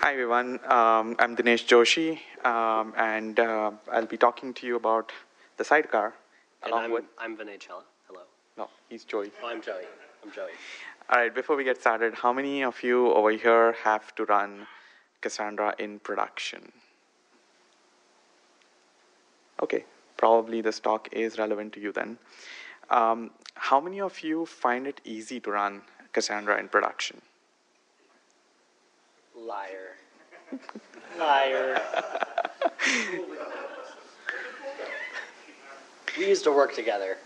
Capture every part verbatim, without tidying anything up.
Hi everyone, um, I'm Dinesh Joshi, um, and uh, I'll be talking to you about the sidecar. And along I'm, with, I'm Vinay Chella. Hello. no, he's Joey. Oh, I'm Joey. I'm Joey. All right, before we get started, how many of you over here have to run Cassandra in production? Okay, probably this talk is relevant to you then. Um, how many of you find it easy to run Cassandra in production? Liar. Liar. We used to work together.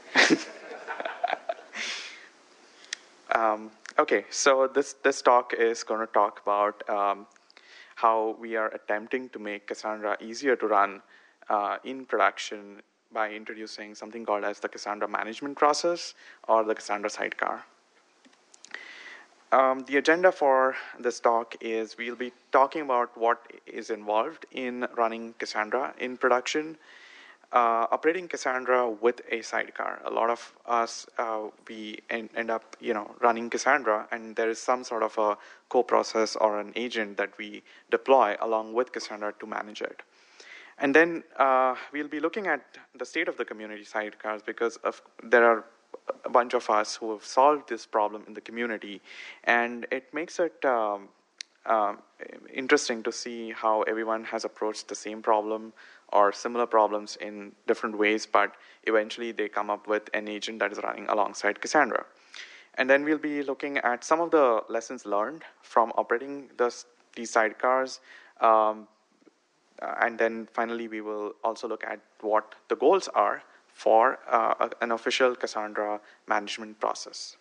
Um, okay, so this, this talk is going to talk about um, how we are attempting to make Cassandra easier to run uh, in production by introducing something called as the Cassandra management process or the Cassandra sidecar. Um, the agenda for this talk is we'll be talking about what is involved in running Cassandra in production, uh, operating Cassandra with a sidecar. A lot of us, uh, we end, end up, you know, running Cassandra, and there is some sort of a co-process or an agent that we deploy along with Cassandra to manage it. And then uh, we'll be looking at the state of the community sidecars because of, there are a bunch of us who have solved this problem in the community, and it makes it um, um, interesting to see how everyone has approached the same problem or similar problems in different ways, but eventually they come up with an agent that is running alongside Cassandra. And then we'll be looking at some of the lessons learned from operating this, these sidecars, um, uh, and then finally we will also look at what the goals are for uh, an official Cassandra management process.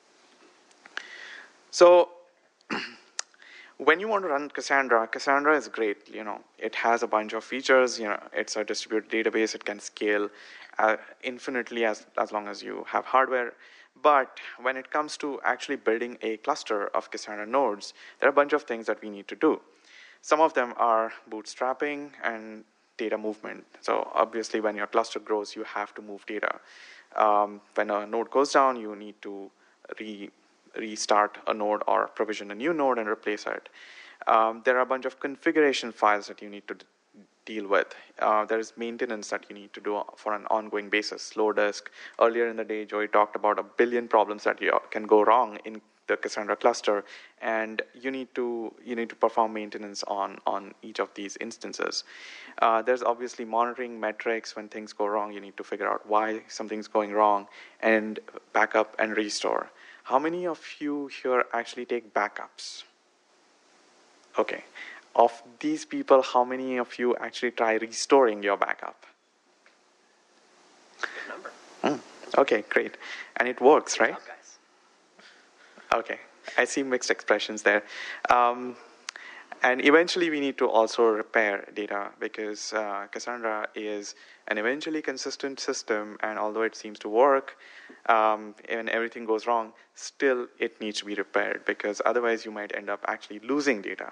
So when you want to run Cassandra, Cassandra is great. You know, it has a bunch of features. You know, it's a distributed database. It can scale uh, infinitely as, as long as you have hardware. But when it comes to actually building a cluster of Cassandra nodes, there are a bunch of things that we need to do. Some of them are bootstrapping and data movement. So obviously when your cluster grows, you have to move data. Um, when a node goes down, you need to re restart a node or provision a new node and replace it. Um, there are a bunch of configuration files that you need to d- deal with. Uh, there is maintenance that you need to do for an ongoing basis. Slow disk. Earlier in the day, Joey talked about a billion problems that you can go wrong in the Cassandra cluster, and you need to you need to perform maintenance on on each of these instances. Uh, there's obviously monitoring metrics. When things go wrong, you need to figure out why something's going wrong and back up and restore. How many of you here actually take backups? Okay. Of these people, how many of you actually try restoring your backup? Good number. Mm. Okay, great. And it works, Good right? job, guys. Okay. I see mixed expressions there. Um, and eventually we need to also repair data because uh, Cassandra is an eventually consistent system, and although it seems to work, um, and everything goes wrong, still it needs to be repaired because otherwise you might end up actually losing data.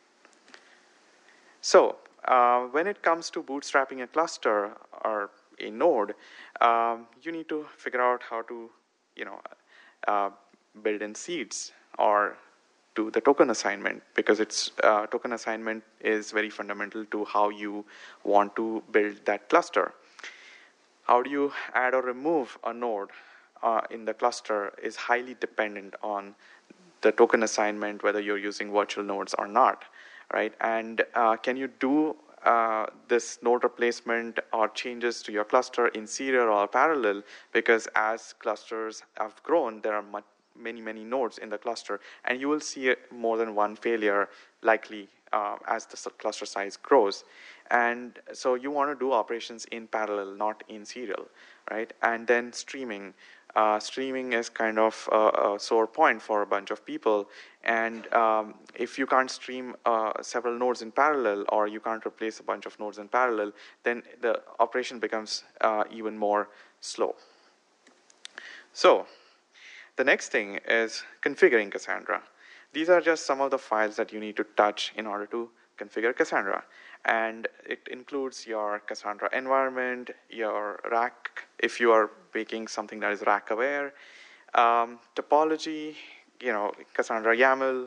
So uh, when it comes to bootstrapping a cluster or a node, um, you need to figure out how to, you know, uh, build in seeds or do the token assignment, because it's uh, token assignment is very fundamental to how you want to build that cluster. How do you add or remove a node uh, in the cluster is highly dependent on the token assignment, whether you're using virtual nodes or not, right? And uh, can you do uh, this node replacement or changes to your cluster in serial or parallel? Because as clusters have grown, there are much, many, many nodes in the cluster, and you will see more than one failure likely uh, as the cluster size grows. And so you want to do operations in parallel, not in serial, right? And then streaming. Uh, streaming is kind of a, a sore point for a bunch of people. And um, if you can't stream uh, several nodes in parallel, or you can't replace a bunch of nodes in parallel, then the operation becomes uh, even more slow. So the next thing is configuring Cassandra. These are just some of the files that you need to touch in order to configure Cassandra. And it includes your Cassandra environment, your rack, if you are making something that is rack aware, um, topology, you know, Cassandra YAML,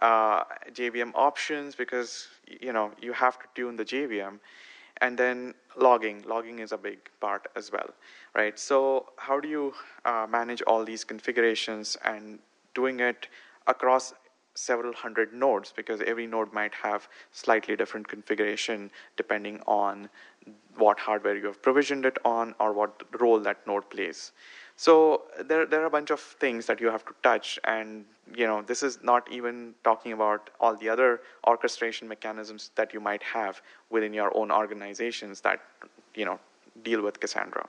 uh, J V M options, because you know you have to tune the J V M, and then logging. Logging is a big part as well, right? So how do you uh, manage all these configurations and doing it across several hundred nodes, because every node might have slightly different configuration depending on what hardware you have provisioned it on or what role that node plays. So there, there are a bunch of things that you have to touch, and you know this is not even talking about all the other orchestration mechanisms that you might have within your own organizations that you know deal with Cassandra.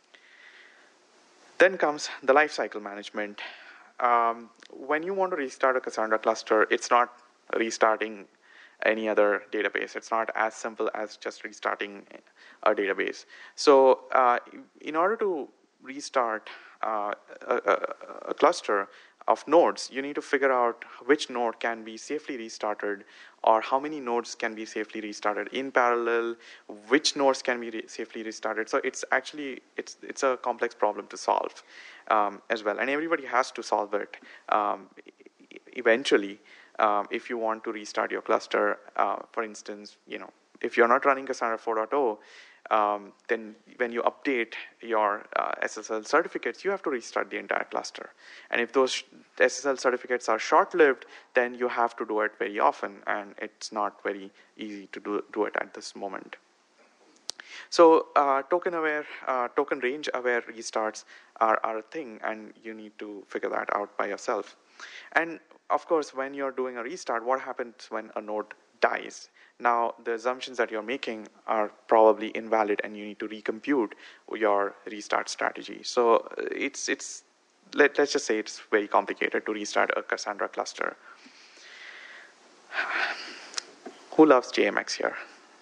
Then comes the lifecycle management. Um, when you want to restart a Cassandra cluster, it's not restarting any other database. It's not as simple as just restarting a database. So uh, in order to restart uh, a, a, a cluster of nodes, you need to figure out which node can be safely restarted, or how many nodes can be safely restarted in parallel, which nodes can be re safely restarted. So it's actually, it's, it's a complex problem to solve um, as well. And everybody has to solve it um, eventually um, if you want to restart your cluster. Uh, for instance, you know, if you're not running Cassandra four point oh, Um, then when you update your uh, S S L certificates, you have to restart the entire cluster. And if those S S L certificates are short-lived, then you have to do it very often, and it's not very easy to do, do it at this moment. So uh, token-aware, uh, token range-aware restarts are, are a thing, and you need to figure that out by yourself. And of course, when you're doing a restart, what happens when a node dies? Now, the assumptions that you're making are probably invalid, and you need to recompute your restart strategy. So it's, it's let, let's just say it's very complicated to restart a Cassandra cluster. Who loves J M X here?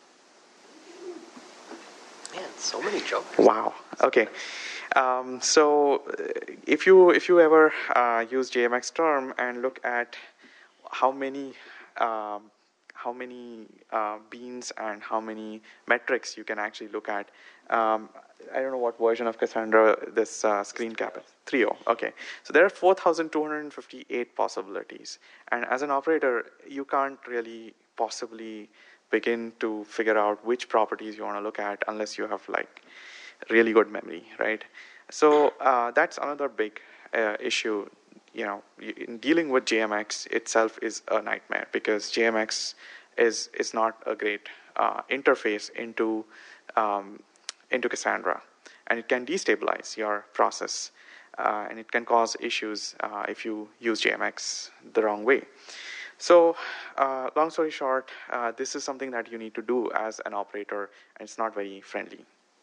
Man, so many jokers. Wow. Okay. Um, so if you if you ever uh, use J M X term and look at how many um, how many uh, beans and how many metrics you can actually look at. Um, I don't know what version of Cassandra this uh, screen cap is. three point oh. Okay. So there are four thousand two hundred fifty-eight possibilities. And as an operator, you can't really possibly begin to figure out which properties you want to look at unless you have like really good memory, right? So uh, that's another big uh, issue. You know, in dealing with J M X itself is a nightmare, because J M X is is not a great uh, interface into um, into Cassandra, and it can destabilize your process, uh, and it can cause issues uh, if you use J M X the wrong way. So, uh, long story short, uh, this is something that you need to do as an operator, and it's not very friendly.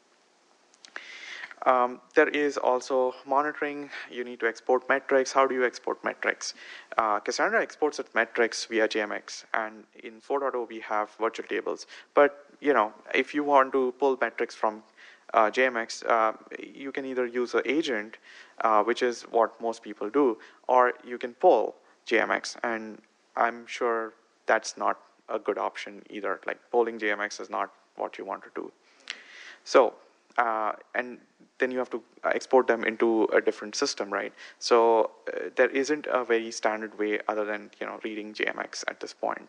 Um, there is also monitoring. You need to export metrics. How do you export metrics? Uh, Cassandra exports its metrics via J M X, and in four point oh we have virtual tables. But you know, if you want to pull metrics from uh, J M X, uh, you can either use an agent, uh, which is what most people do, or you can pull J M X, and I'm sure that's not a good option either. Like polling J M X is not what you want to do. So, uh, and then you have to export them into a different system, right? So uh, there isn't a very standard way other than you know reading J M X at this point.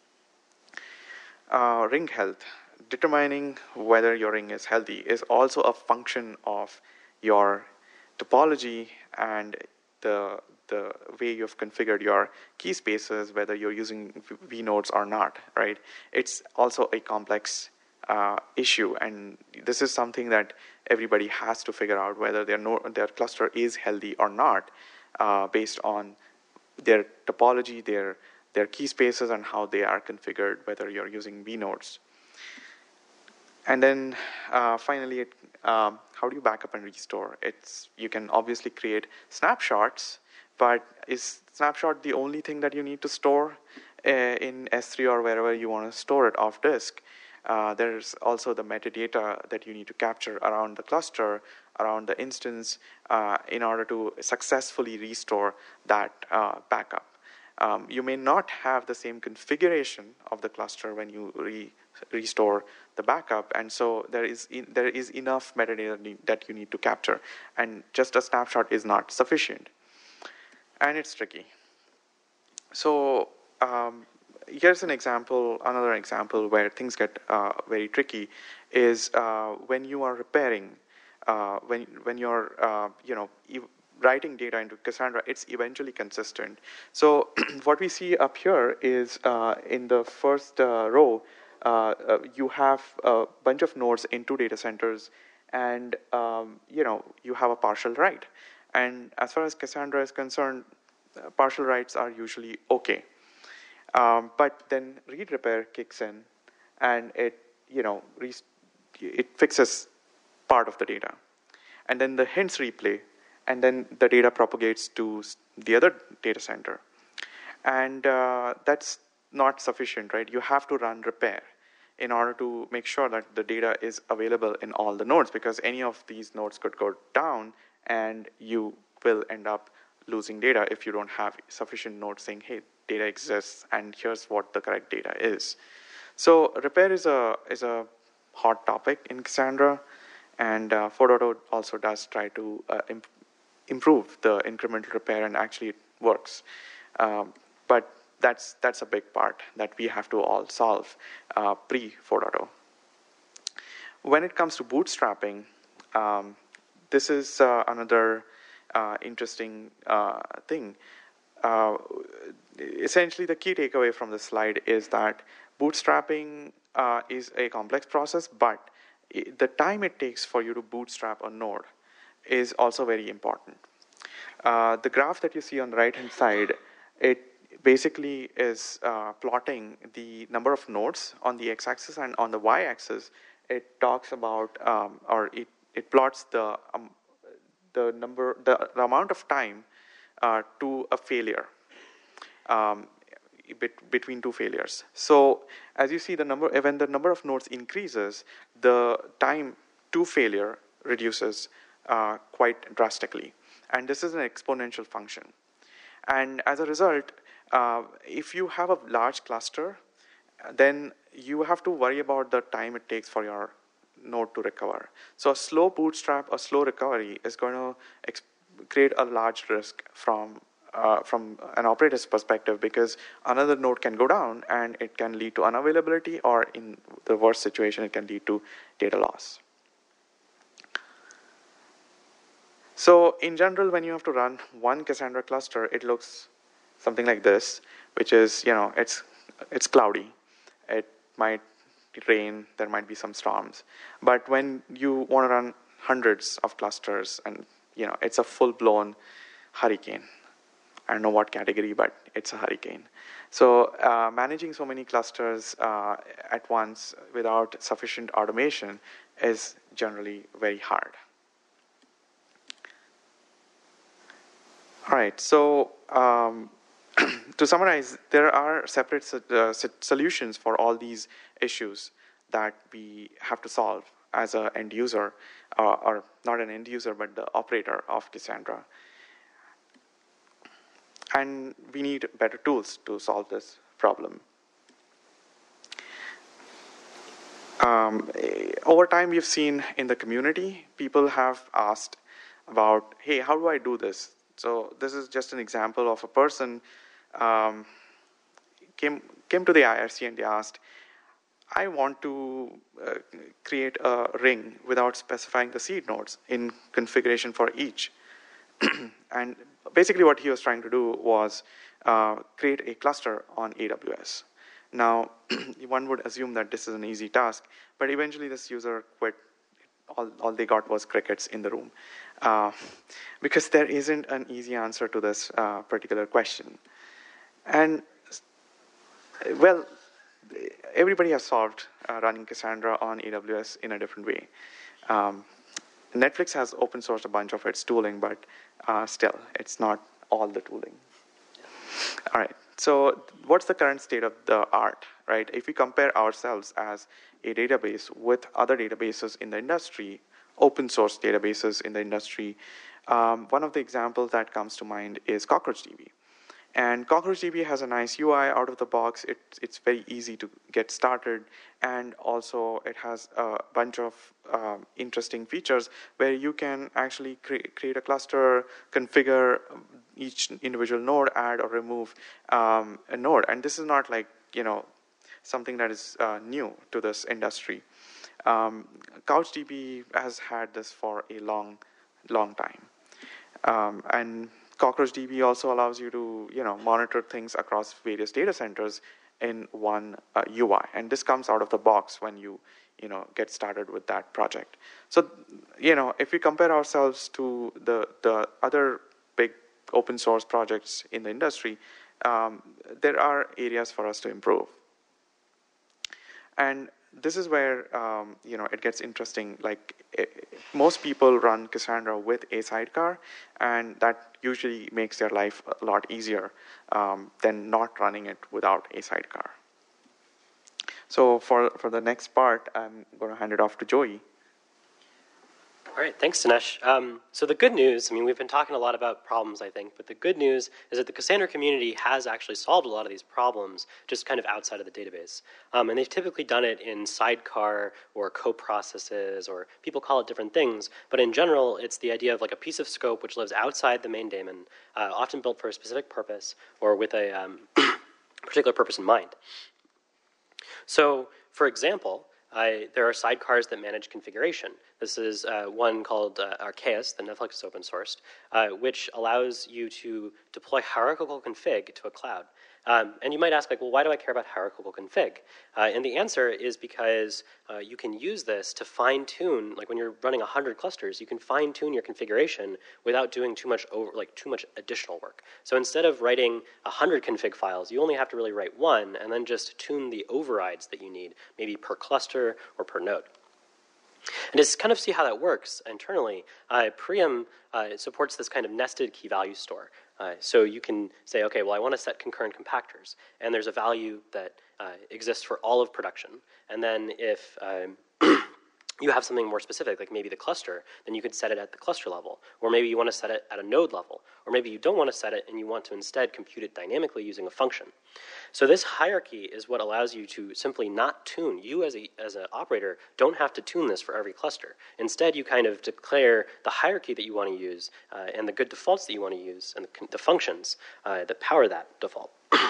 Uh, ring health. Determining whether your ring is healthy is also a function of your topology and the the way you've configured your key spaces, whether you're using vNodes or not, right? It's also a complex uh, issue, and this is something that everybody has to figure out, whether their node, their cluster is healthy or not, uh, based on their topology, their their key spaces, and how they are configured, whether you're using vNodes. And then uh, finally, it, um, how do you back up and restore? It's you can obviously create snapshots, but is snapshot the only thing that you need to store uh, in S three or wherever you want to store it off disk? Uh, there's also the metadata that you need to capture around the cluster, around the instance, uh, in order to successfully restore that uh, backup. Um, you may not have the same configuration of the cluster when you re restore the backup, and so there is in, there is enough metadata that you need to capture, and just a snapshot is not sufficient, and it's tricky. So um, here's an example, another example where things get uh, very tricky is uh, when you are repairing, uh, when when you're uh, you know ev- writing data into Cassandra, it's eventually consistent. So what we see up here is uh, in the first uh, row, uh, uh, you have a bunch of nodes in two data centers, and um, you know you have a partial write. And as far as Cassandra is concerned, uh, partial writes are usually okay. Um, but then read repair kicks in, and it you know re- it fixes part of the data, and then the hints replay, and then the data propagates to the other data center, and uh, that's not sufficient, right? You have to run repair in order to make sure that the data is available in all the nodes, because any of these nodes could go down, and you will end up losing data if you don't have sufficient nodes saying, hey, data exists, and here's what the correct data is. So repair is a is a hot topic in Cassandra, and uh, four point oh also does try to uh, imp- improve the incremental repair, and actually it works. Um, but that's that's a big part that we have to all solve uh, pre four point oh. When it comes to bootstrapping, um, this is uh, another uh, interesting uh, thing. Uh, essentially, the key takeaway from this slide is that bootstrapping uh, is a complex process, but the time it takes for you to bootstrap a node is also very important. Uh, the graph that you see on the right-hand side, it basically is uh, plotting the number of nodes on the x-axis, and on the y-axis, it talks about, um, or it, it plots the um, the number, the, the amount of time uh, to a failure. Um, bet- between two failures. So as you see, the number when the number of nodes increases, the time to failure reduces uh, quite drastically, and this is an exponential function. And as a result, uh, if you have a large cluster, then you have to worry about the time it takes for your node to recover. So a slow bootstrap, a slow recovery is going to ex- create a large risk from uh, from an operator's perspective, because another node can go down and it can lead to unavailability, or in the worst situation, it can lead to data loss. So in general, when you have to run one Cassandra cluster, it looks something like this, which is, you know, it's it's cloudy. It might rain, there might be some storms. But when you want to run hundreds of clusters, and you know, it's a full-blown hurricane. I don't know what category, but it's a hurricane. So uh, managing so many clusters uh, at once without sufficient automation is generally very hard. All right, so um, to summarize, there are separate uh, solutions for all these issues that we have to solve as an end user, uh, or not an end user, but the operator of Cassandra. And we need better tools to solve this problem. Um, over time, we've seen in the community, people have asked about, hey, how do I do this? So this is just an example of a person um, came came to the I R C and they asked, I want to uh, create a ring without specifying the seed nodes in configuration for each. And basically what he was trying to do was uh, create a cluster on A W S. Now, one would assume that this is an easy task, but eventually this user quit. All, all they got was crickets in the room. Uh, because there isn't an easy answer to this uh, particular question. And, well, everybody has solved uh, running Cassandra on A W S in a different way. Um, Netflix has open sourced a bunch of its tooling, but uh, still, it's not all the tooling. All right, so what's the current state of the art, right? If we compare ourselves as a database with other databases in the industry, open source databases in the industry, um, one of the examples that comes to mind is CockroachDB. And CockroachDB has a nice U I out of the box. It, it's very easy to get started. And also it has a bunch of um, interesting features where you can actually cre create a cluster, configure each individual node, add or remove um, a node. And this is not like, you know, something that is uh, new to this industry. Um, CouchDB has had this for a long, long time. Um, and CockroachDB also allows you to, you know, monitor things across various data centers in one uh, U I, and this comes out of the box when you, you know, get started with that project. So, you know, if we compare ourselves to the the other big open source projects in the industry, um, there are areas for us to improve. And this is where um, you know, it gets interesting. Like it, most people run Cassandra with a sidecar, and that usually makes their life a lot easier um, than not running it without a sidecar. So for for the next part, I'm going to hand it off to Joey. All right, thanks, Dinesh. Um, so the good news, I mean, we've been talking a lot about problems, I think, but the good news is that the Cassandra community has actually solved a lot of these problems just kind of outside of the database. Um, and they've typically done it in sidecar or co-processes, or people call it different things, but in general, it's the idea of like a piece of scope which lives outside the main daemon, uh, often built for a specific purpose or with a um, particular purpose in mind. So, for example, I, there are sidecars that manage configuration. This is uh, one called uh, Archaeus, that Netflix is open sourced, uh, which allows you to deploy hierarchical config to a cloud. Um, and you might ask, like, well, why do I care about hierarchical config? Uh, and the answer is because uh, you can use this to fine-tune, like when you're running one hundred clusters, you can fine-tune your configuration without doing too much over, like too much additional work. So instead of writing one hundred config files, you only have to really write one and then just tune the overrides that you need, maybe per cluster or per node. And to kind of see how that works internally, uh, Prium uh, supports this kind of nested key value store. Uh, so you can say, okay, well, I want to set concurrent compactors, and there's a value that uh, exists for all of production. And then if um, you have something more specific, like maybe the cluster, then you could set it at the cluster level. Or maybe you want to set it at a node level. Or maybe you don't want to set it and you want to instead compute it dynamically using a function. So this hierarchy is what allows you to simply not tune. You as a as an operator don't have to tune this for every cluster. Instead, you kind of declare the hierarchy that you want to use uh, and the good defaults that you want to use and the, the functions uh, that power that default.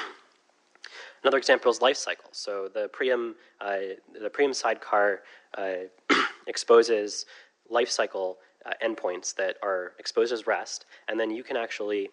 Another example is lifecycle. So the Prium, uh, the Prium sidecar uh, exposes lifecycle uh, endpoints that are exposed as REST, and then you can actually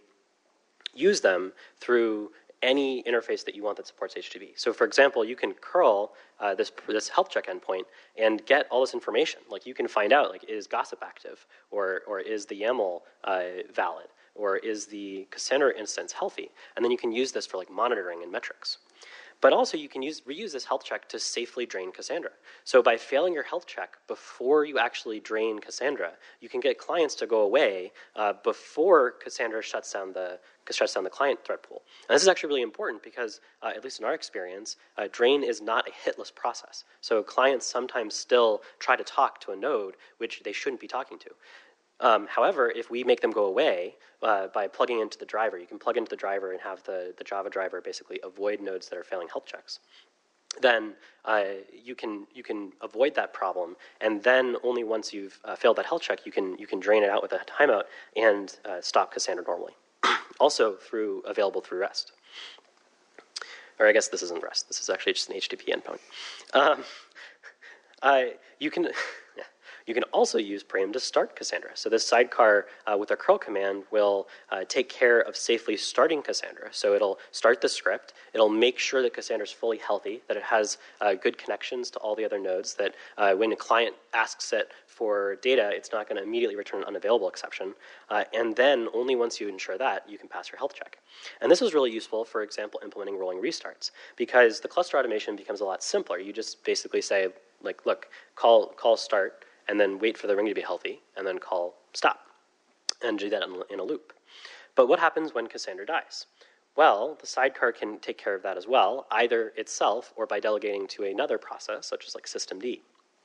use them through any interface that you want that supports H T T P. So for example, you can curl uh, this, this health check endpoint and get all this information. Like you can find out, like, is gossip active? Or, or is the YAML uh, valid? Or is the Cassandra instance healthy? And then you can use this for like monitoring and metrics. But also you can use, reuse this health check to safely drain Cassandra. So by failing your health check before you actually drain Cassandra, you can get clients to go away uh, before Cassandra shuts down the shuts down the client thread pool. And this is actually really important because, uh, at least in our experience, uh, drain is not a hitless process. So clients sometimes still try to talk to a node which they shouldn't be talking to. Um, however, if we make them go away uh, by plugging into the driver, you can plug into the driver and have the, the Java driver basically avoid nodes that are failing health checks. Then uh, you can you can avoid that problem, and then only once you've uh, failed that health check, you can you can drain it out with a timeout and uh, stop Cassandra normally. Also through available through REST. Or I guess this isn't REST. This is actually just an H T T P endpoint. Um, uh, you can. Yeah. You can also use Prium to start Cassandra. So this sidecar uh, with a curl command will uh, take care of safely starting Cassandra. So it'll start the script. It'll make sure that Cassandra is fully healthy, that it has uh, good connections to all the other nodes, that uh, when a client asks it for data, it's not going to immediately return an unavailable exception. Uh, and then only once you ensure that, you can pass your health check. And this is really useful, for example, implementing rolling restarts, because the cluster automation becomes a lot simpler. You just basically say, like, look, call, call start, and then wait for the ring to be healthy, and then call stop, and do that in a loop. But what happens when Cassandra dies? Well, the sidecar can take care of that as well, either itself or by delegating to another process, such as like systemd.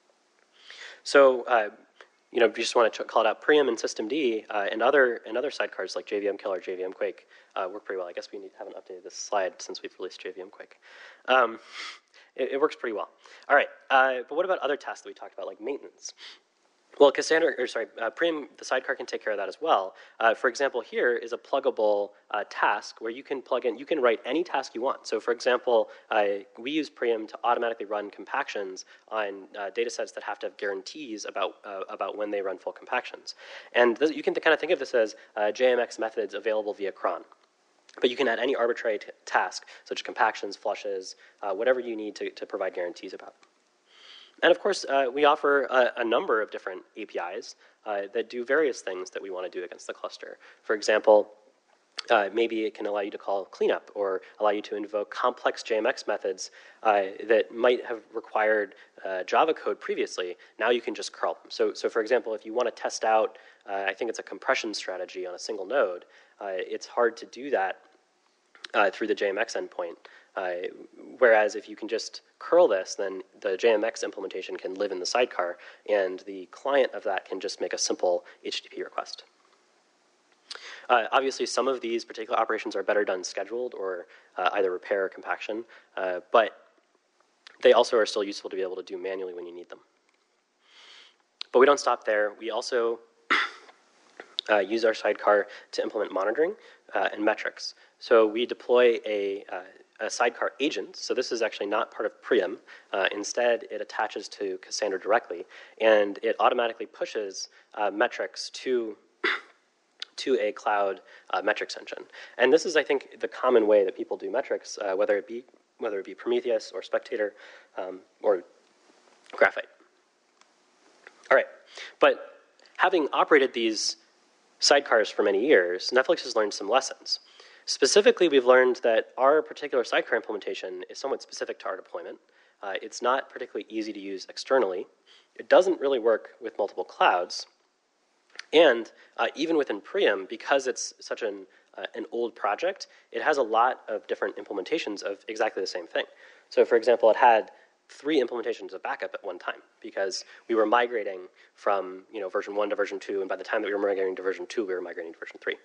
So, uh, you know, if you just want to call it out, Prium and systemd uh, and other and other sidecars like J V M Killer, J V M Quake, uh, work pretty well. I guess we need, haven't updated this slide since we've released J V M Quake. Um, it, it works pretty well. All right, uh, but what about other tasks that we talked about, like maintenance? Well, Cassandra, or sorry, uh, Priam, the sidecar can take care of that as well. Uh, for example, here is a pluggable uh, task where you can plug in, you can write any task you want. So for example, uh, we use Priam to automatically run compactions on uh, data sets that have to have guarantees about, uh, about when they run full compactions. And this, you can kind of think of this as uh, J M X methods available via cron. But you can add any arbitrary t task, such as compactions, flushes, uh, whatever you need to, to provide guarantees about. And of course, uh, we offer a, a number of different A P Is uh, that do various things that we want to do against the cluster. For example, uh, maybe it can allow you to call cleanup or allow you to invoke complex J M X methods uh, that might have required uh, Java code previously. Now you can just curl them. So, so for example, if you want to test out, uh, I think it's a compression strategy on a single node, uh, it's hard to do that uh, through the J M X endpoint. Uh, whereas if you can just curl this, then the J M X implementation can live in the sidecar, and the client of that can just make a simple H T T P request. Uh, obviously, some of these particular operations are better done scheduled or uh, either repair or compaction, uh, but they also are still useful to be able to do manually when you need them. But we don't stop there. We also uh, use our sidecar to implement monitoring uh, and metrics. So we deploy a uh, a sidecar agent. So this is actually not part of Priam. Uh, instead, it attaches to Cassandra directly, and it automatically pushes uh, metrics to, to a cloud uh, metrics engine. And this is, I think, the common way that people do metrics, uh, whether it be whether it be Prometheus or Spectator um, or Graphite. All right, but having operated these sidecars for many years, Netflix has learned some lessons. Specifically, we've learned that our particular sidecar implementation is somewhat specific to our deployment. Uh, it's not particularly easy to use externally. It doesn't really work with multiple clouds. And uh, even within Priam, because it's such an, uh, an old project, it has a lot of different implementations of exactly the same thing. So for example, it had three implementations of backup at one time because we were migrating from you know, version one to version two, and by the time that we were migrating to version two, we were migrating to version three.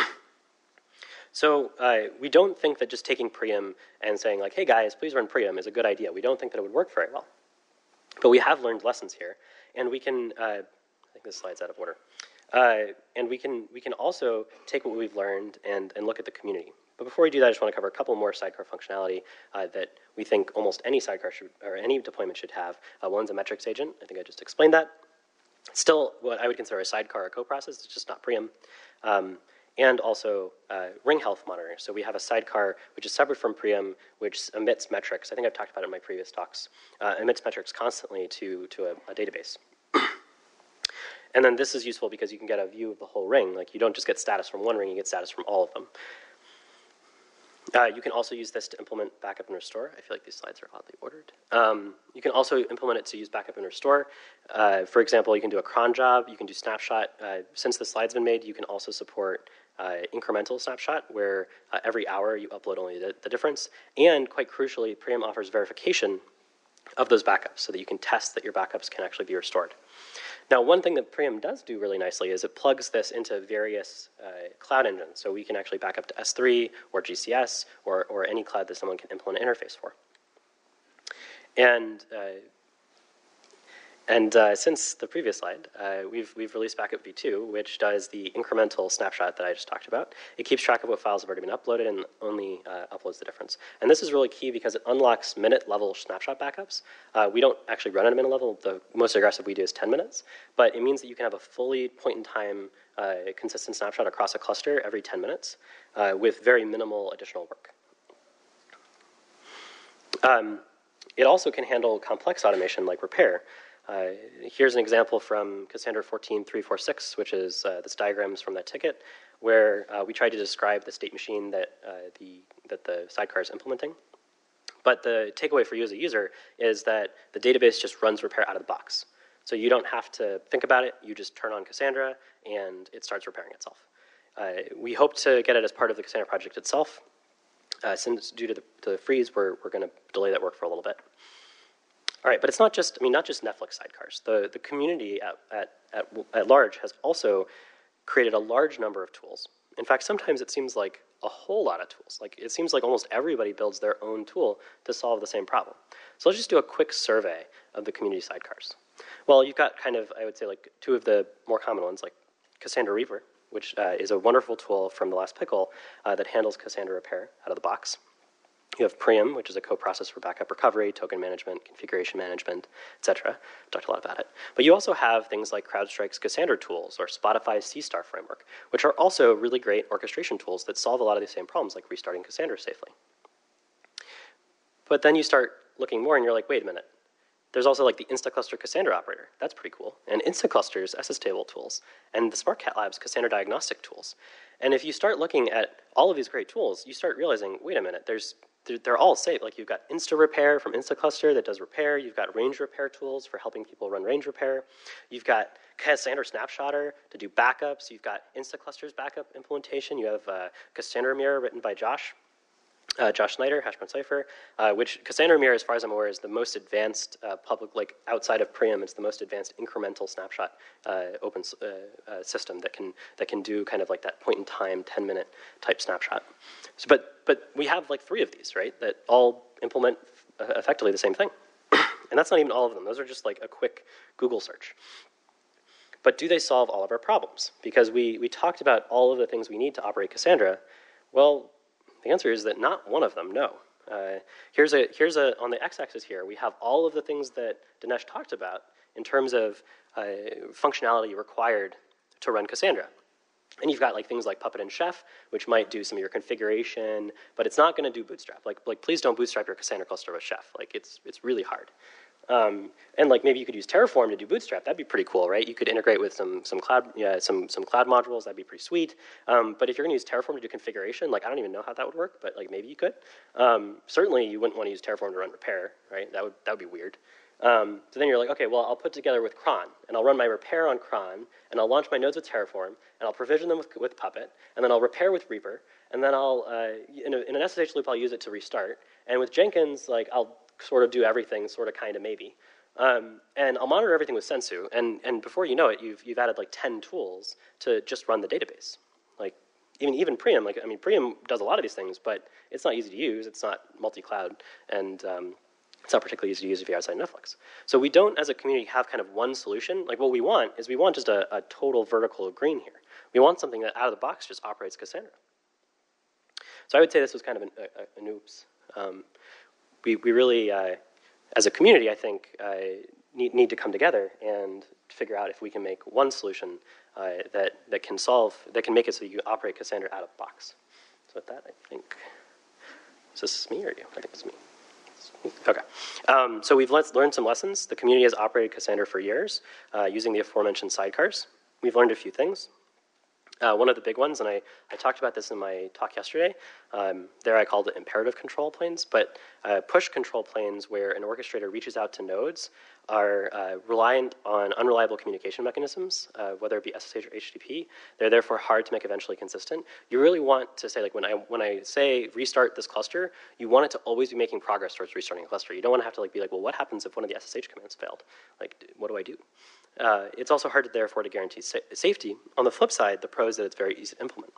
So uh, we don't think that just taking Priam and saying like, hey guys, please run Priam is a good idea. We don't think that it would work very well. But we have learned lessons here, and we can, uh, I think this slide's out of order. Uh, and we can, we can also take what we've learned and, and look at the community. But before we do that, I just want to cover a couple more sidecar functionality uh, that we think almost any sidecar should, or any deployment should have. Uh, one's a metrics agent. I think I just explained that. It's still what I would consider a sidecar or co-process. It's just not Priam. Um, and also uh, ring health monitoring. So we have a sidecar which is separate from Priam, which emits metrics. I think I've talked about it in my previous talks. Uh, emits metrics constantly to, to a, a database. And then this is useful because you can get a view of the whole ring. Like you don't just get status from one ring, you get status from all of them. Uh, you can also use this to implement backup and restore. I feel like these slides are oddly ordered. Um, you can also implement it to use backup and restore. Uh, for example, you can do a cron job, you can do snapshot. Uh, since the slide's been made, you can also support uh, incremental snapshot, where uh, every hour you upload only the, the difference. And quite crucially, Priam offers verification of those backups so that you can test that your backups can actually be restored. Now, one thing that Priam does do really nicely is it plugs this into various uh, cloud engines. So we can actually back up to S three or G C S or, or any cloud that someone can implement an interface for. And uh, And uh, since the previous slide, uh, we've, we've released Backup v two, which does the incremental snapshot that I just talked about. It keeps track of what files have already been uploaded and only uh, uploads the difference. And this is really key because it unlocks minute-level snapshot backups. Uh, we don't actually run at a minute level. The most aggressive we do is ten minutes. But it means that you can have a fully point-in-time uh, consistent snapshot across a cluster every ten minutes uh, with very minimal additional work. Um, it also can handle complex automation like repair. Uh, here's an example from Cassandra fourteen three forty-six, which is uh, this diagrams from that ticket, where uh, we tried to describe the state machine that uh, the that the sidecar is implementing. But the takeaway for you as a user is that the database just runs repair out of the box. So you don't have to think about it. You just turn on Cassandra, and it starts repairing itself. Uh, we hope to get it as part of the Cassandra project itself. Uh, since due to the, to the freeze, we're, we're going to delay that work for a little bit. All right, but it's not just, I mean, not just Netflix sidecars. The, the community at, at, at, at large has also created a large number of tools. In fact, sometimes it seems like a whole lot of tools. Like, it seems like almost everybody builds their own tool to solve the same problem. So let's just do a quick survey of the community sidecars. Well, you've got kind of, I would say, like two of the more common ones, like Cassandra Reaper, which uh, is a wonderful tool from the last pickle uh, that handles Cassandra repair out of the box. You have Priam, which is a co-process for backup recovery, token management, configuration management, et cetera. Talked a lot about it. But you also have things like CrowdStrike's Cassandra tools or Spotify's C-Star framework, which are also really great orchestration tools that solve a lot of the same problems, like restarting Cassandra safely. But then you start looking more, and you're like, wait a minute. There's also like the InstaCluster Cassandra operator. That's pretty cool. And InstaCluster's S S table tools, and the SmartCat Labs Cassandra diagnostic tools. And if you start looking at all of these great tools, you start realizing, wait a minute, there's they're, they're all safe. Like, you've got InstaRepair from InstaCluster that does repair. You've got range repair tools for helping people run range repair. You've got Cassandra Snapshotter to do backups. You've got InstaCluster's backup implementation. You have uh, Cassandra Mirror written by Josh. Uh, Josh Snyder, Hashbrown Cypher, uh, which Cassandra Mirror, as far as I'm aware, is the most advanced uh, public, like outside of Priam, it's the most advanced incremental snapshot uh, open uh, uh, system that can that can do kind of like that point in time, ten minute type snapshot. So, but but we have like three of these, right? That all implement uh, effectively the same thing, and that's not even all of them. Those are just like a quick Google search. But do they solve all of our problems? Because we we talked about all of the things we need to operate Cassandra. Well, the answer is that not one of them, no. Uh, here's a, here's a, on the x-axis here, we have all of the things that Dinesh talked about in terms of uh, functionality required to run Cassandra. And you've got like things like Puppet and Chef, which might do some of your configuration, but it's not going to do Bootstrap. Like, like, please don't bootstrap your Cassandra cluster with Chef. Like, it's, it's really hard. Um, and like maybe you could use Terraform to do Bootstrap. That'd be pretty cool, right? You could integrate with some some cloud yeah, some some cloud modules. That'd be pretty sweet. Um, but if you're going to use Terraform to do configuration, like I don't even know how that would work, but like maybe you could. Um, certainly, you wouldn't want to use Terraform to run repair, right? That would that would be weird. Um, so then you're like, okay, well, I'll put together with cron, and I'll run my repair on cron, and I'll launch my nodes with Terraform, and I'll provision them with, with Puppet, and then I'll repair with Reaper, and then I'll uh, in, a, in an S S H loop I'll use it to restart, and with Jenkins, like I'll sort of do everything, sort of, kind of, maybe. Um, and I'll monitor everything with Sensu, and, and before you know it, you've you've added like ten tools to just run the database. Like even even Priam, like I mean, Priam does a lot of these things, but it's not easy to use. It's not multi-cloud, and um, it's not particularly easy to use if you're outside Netflix. So we don't, as a community, have kind of one solution. Like what we want is we want just a, a total vertical green here. We want something that out of the box just operates Cassandra. So I would say this was kind of an, a, an oops. Um, we we really. Uh, As a community, I think, uh, need, need to come together and figure out if we can make one solution uh, that, that can solve, that can make it so you operate Cassandra out of the box. So with that, I think, is this me or you? I think it's me. It's me? Okay. Um, so we've le- learned some lessons. The community has operated Cassandra for years uh, using the aforementioned sidecars. We've learned a few things. Uh, one of the big ones, and I, I talked about this in my talk yesterday, um, there I called it imperative control planes, but uh, push control planes where an orchestrator reaches out to nodes are uh, reliant on unreliable communication mechanisms, uh, whether it be S S H or H T T P. They're therefore hard to make eventually consistent. You really want to say, like when I when I say restart this cluster, you want it to always be making progress towards restarting a cluster. You don't want to have to like be like, well, what happens if one of the S S H commands failed? Like, what do I do? Uh, it's also hard, to, therefore, to guarantee sa- safety. On the flip side, the pro is that it's very easy to implement.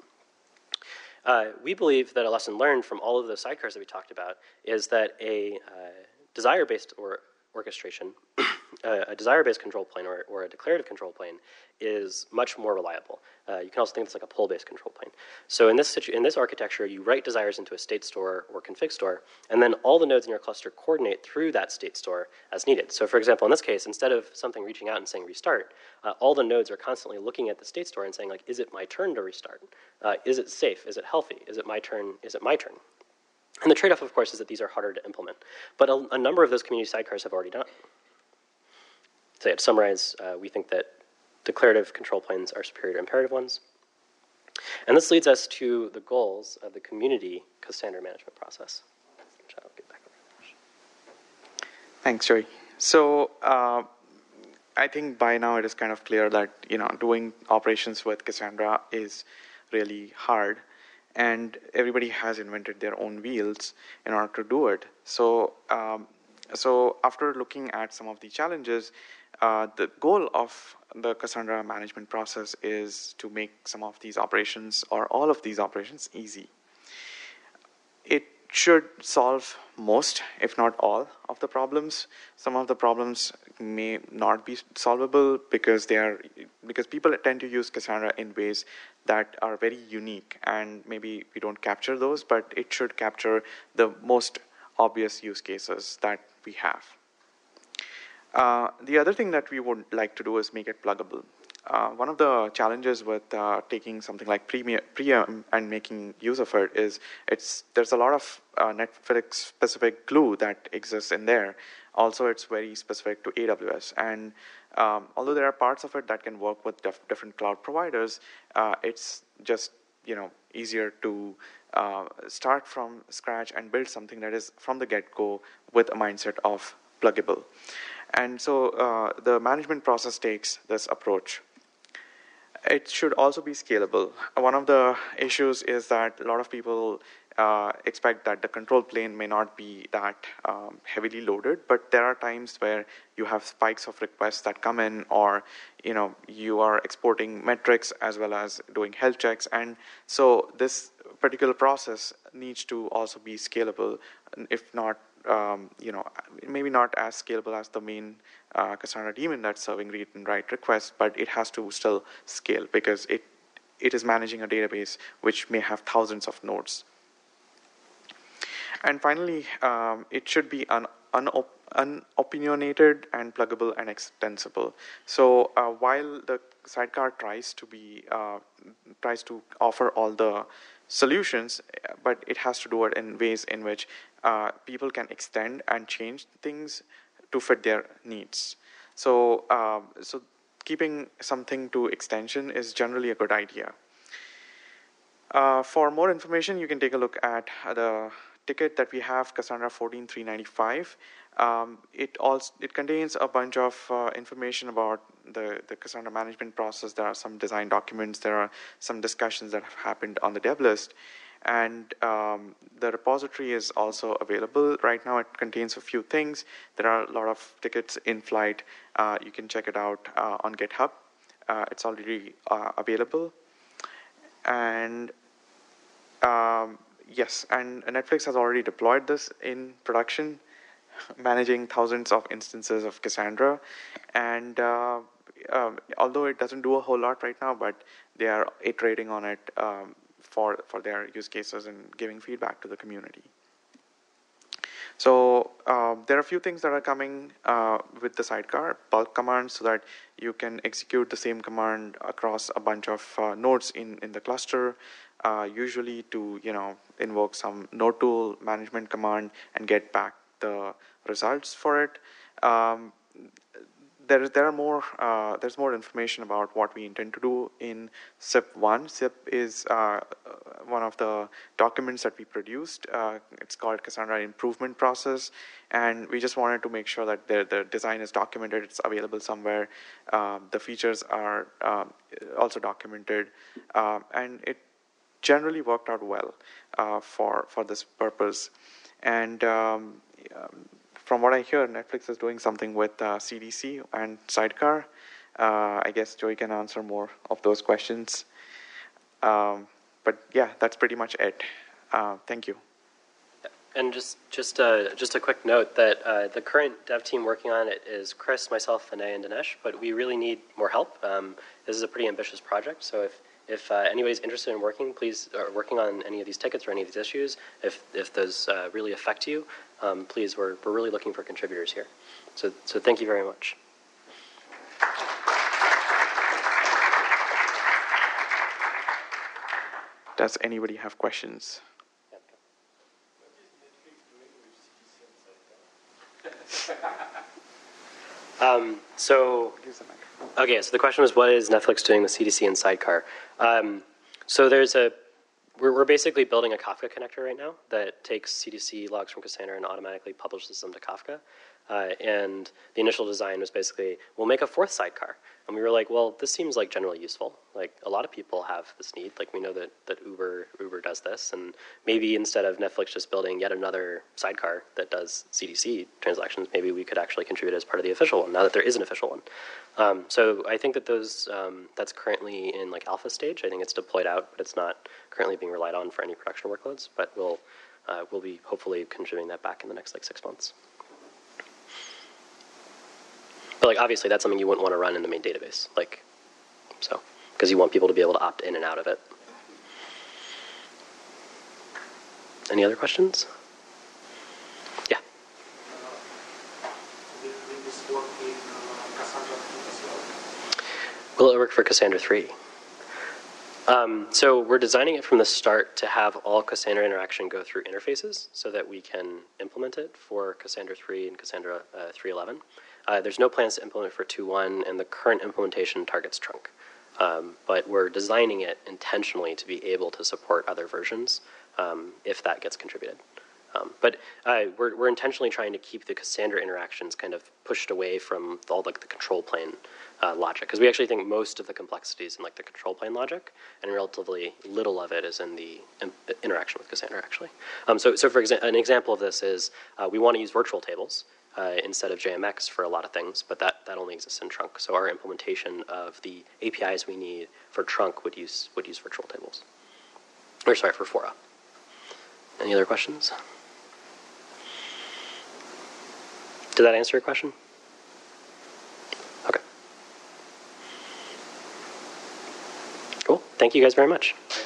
Uh, we believe that a lesson learned from all of the sidecars that we talked about is that a uh, desire-based or orchestration, uh, a desire-based control plane or, or a declarative control plane is much more reliable. Uh, you can also think of this like a pull-based control plane. So in this situ- in this architecture, you write desires into a state store or config store, and then all the nodes in your cluster coordinate through that state store as needed. So for example, in this case, instead of something reaching out and saying restart, uh, all the nodes are constantly looking at the state store and saying, like, is it my turn to restart? Uh, is it safe? Is it healthy? Is it my turn? Is it my turn? And the trade-off, of course, is that these are harder to implement. But a, a number of those community sidecars have already done it. So yeah, to summarize, uh, we think that declarative control planes are superior to imperative ones. And this leads us to the goals of the community Cassandra management process, which I'll get back over. Thanks, Joey. So uh, I think by now it is kind of clear that, you know, doing operations with Cassandra is really hard. And everybody has invented their own wheels in order to do it. So, um, so after looking at some of the challenges, uh, the goal of the Cassandra management process is to make some of these operations or all of these operations easy. should solve most, if not all, of the problems. Some of the problems may not be solvable because they are because people tend to use Cassandra in ways that are very unique, and maybe we don't capture those, but it should capture the most obvious use cases that we have. Uh, the other thing that we would like to do is make it pluggable. Uh, one of the challenges with uh, taking something like Preem and making use of it is it's there's a lot of uh, Netflix-specific glue that exists in there. Also, it's very specific to A W S. And um, although there are parts of it that can work with def- different cloud providers, uh, it's just you know easier to uh, start from scratch and build something that is from the get-go with a mindset of pluggable. And so uh, the management process takes this approach. It should also be scalable. One of the issues is that a lot of people uh, expect that the control plane may not be that um, heavily loaded, but there are times where you have spikes of requests that come in, or you know you are exporting metrics as well as doing health checks, and so this particular process needs to also be scalable, if not um, you know maybe not as scalable as the main uh, Cassandra daemon that's serving read and write requests, but it has to still scale because it it is managing a database which may have thousands of nodes. And finally, um, it should be un, unop, unopinionated and pluggable and extensible. So uh, while the sidecar tries to be uh, tries to offer all the solutions, but it has to do it in ways in which uh, people can extend and change things to fit their needs. So, uh, so keeping something to extension is generally a good idea. Uh, for more information, you can take a look at the ticket that we have, Cassandra fourteen three ninety-five. Um, it also it contains a bunch of uh, information about the, the Cassandra management process. There are some design documents. There are some discussions that have happened on the dev list. And um, the repository is also available. Right now it contains a few things. There are a lot of tickets in flight. Uh, you can check it out uh, on GitHub. Uh, it's already uh, available. And um, yes, and Netflix has already deployed this in production, managing thousands of instances of Cassandra. And uh, uh, although it doesn't do a whole lot right now, but they are iterating on it um, for, for their use cases and giving feedback to the community. So uh, there are a few things that are coming uh, with the sidecar, bulk commands, so that you can execute the same command across a bunch of uh, nodes in, in the cluster, uh, usually to you know invoke some node tool management command and get back the results for it. Um, There, there are more. Uh, there's more information about what we intend to do in S I P one. S I P is uh, one of the documents that we produced. Uh, it's called Cassandra Improvement Process, and we just wanted to make sure that the, the design is documented. It's available somewhere. Um, the features are um, also documented, um, and it generally worked out well uh, for for this purpose. And um, um, from what I hear, Netflix is doing something with uh, C D C and Sidecar. Uh, I guess Joey can answer more of those questions. Um, but yeah, that's pretty much it. Uh, thank you. And just just uh, just a quick note that uh, the current dev team working on it is Chris, myself, Vinay, and Dinesh. But we really need more help. Um, this is a pretty ambitious project, so if If uh, anybody's interested in working, please, or working on any of these tickets or any of these issues, if if those uh, really affect you, um, please, we're we're really looking for contributors here. So so thank you very much. Does anybody have questions? um, so. Okay, so the question was, what is Netflix doing with C D C and Sidecar? Um, so there's a, we're, we're basically building a Kafka connector right now that takes C D C logs from Cassandra and automatically publishes them to Kafka. Uh, and the initial design was basically, we'll make a fourth sidecar. And we were like, well, this seems like generally useful. Like a lot of people have this need. Like we know that, that Uber Uber does this. And maybe instead of Netflix just building yet another sidecar that does C D C transactions, maybe we could actually contribute as part of the official one, now that there is an official one. Um, so I think that those um, that's currently in like alpha stage. I think it's deployed out, but it's not currently being relied on for any production workloads. But we'll uh, we'll be hopefully contributing that back in the next like six months. But like obviously that's something you wouldn't want to run in the main database, like so because you want people to be able to opt in and out of it. Any other questions? Yeah. Will it work for Cassandra three? Um, so we're designing it from the start to have all Cassandra interaction go through interfaces so that we can implement it for Cassandra three and Cassandra uh, three eleven. Uh, there's no plans to implement for two point one, and the current implementation targets trunk. Um, but we're designing it intentionally to be able to support other versions um, if that gets contributed. Um, but uh, we're, we're intentionally trying to keep the Cassandra interactions kind of pushed away from all like the control plane uh, logic, because we actually think most of the complexity is in like the control plane logic, and relatively little of it is in the in, interaction with Cassandra actually. Um, so, so for exa- an example of this is uh, we want to use virtual tables uh, instead of J M X for a lot of things, but that, that only exists in trunk. So our implementation of the A P Is we need for trunk would use would use virtual tables, or sorry, for Fora. Any other questions? Did that answer your question? Okay. Cool. Thank you guys very much.